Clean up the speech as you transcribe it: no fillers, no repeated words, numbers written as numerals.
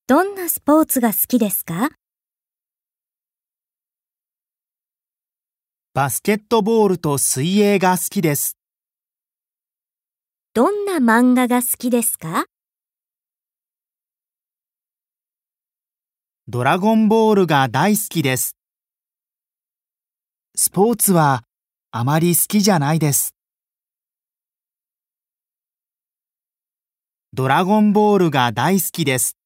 どんなスポーツが好きですか？ バスケットボールと水泳が好きです。 どんな漫画が好きですか？ ドラゴンボールが大好きです。スポーツはあまり好きじゃないです。ドラゴンボールが大好きです。